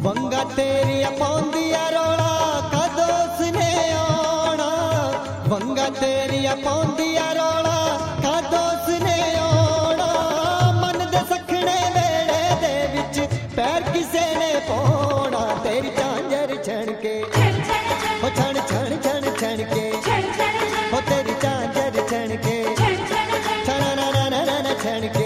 वंगा तेरी पौंदिया रोला कदों उसने आना, वंगा तेरी पौंदिया रोला कदों उसने आना। मन दे सखने वेड़े दे विच पैर किसे ने पाउणा, तेरी झांझर छणके हो छण छण छण छणके, हो तेरी झांझर छणके छण ना ना ना ना ना छणके।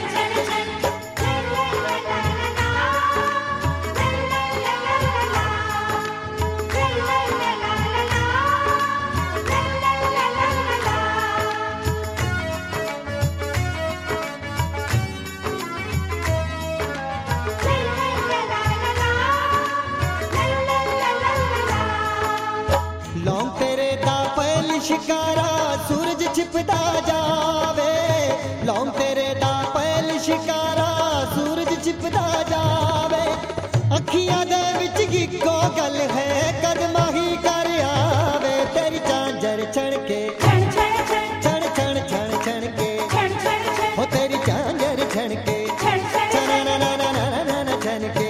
लौंग तेरे दा पहली शिकारा सूरज छिपदा जावे, लौंग तेरे दा पहली शिकारा सूरज छिपदा जावे। अखियां दे विच इक्को गल है कदमां ही कर आवे, तेरी झांझर छणके छण छण छण छणके, हो तेरी झांझर छणके छण ना ना ना ना ना ना छणके।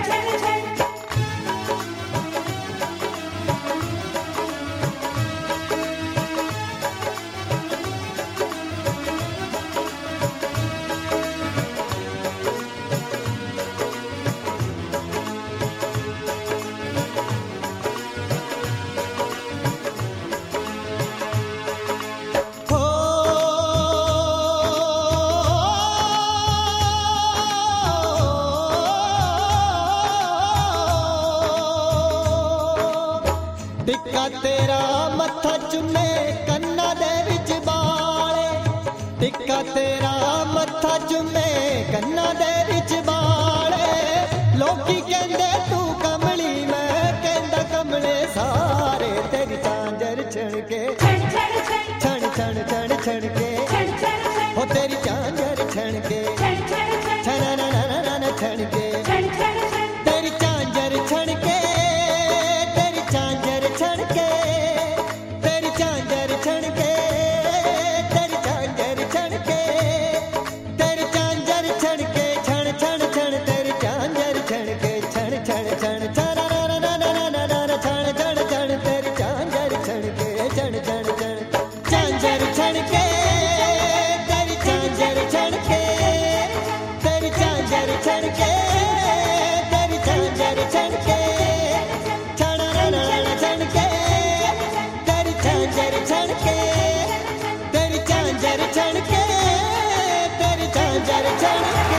टिक्का तेरा मत्था चुमे कन्ना दे विच बाले, टिक्का तेरा मत्था चुमे कन्ना दे विच बाले। लोकी कहंदे तू कमली मैं कहंदा कमले सारे, तेरी झांझर छणके छण छण छण छणके, हो तेरी झांझर छणके छण ना ना ना ना ना छणके। तेरी झांझर छणके तेरी झांझर छणके, तेरी झांझर छणके तेरी झांझर छणके, तेरी झांझर छणके छण छण छण, तेरी झांझर छणके छण छण छण छण ना ना ना ना ना ना छण छण छण, तेरी झांझर छणके छण छण छण। झांझर छणके तेरी झांझर छणके, तेरी झांझर छणके तेरी झांझर छणके छण ना ना ना छणके, तेरी झांझर छणके तेरी झांझर छणके, तेरी झांझर छणके।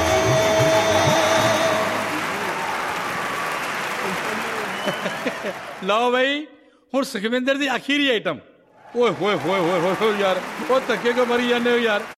लो भाई हुण सुखविंदर दी आखिरी आइटम। ओए होए होए होए होए यार, ओ धक्के को मरी जाने हो यार।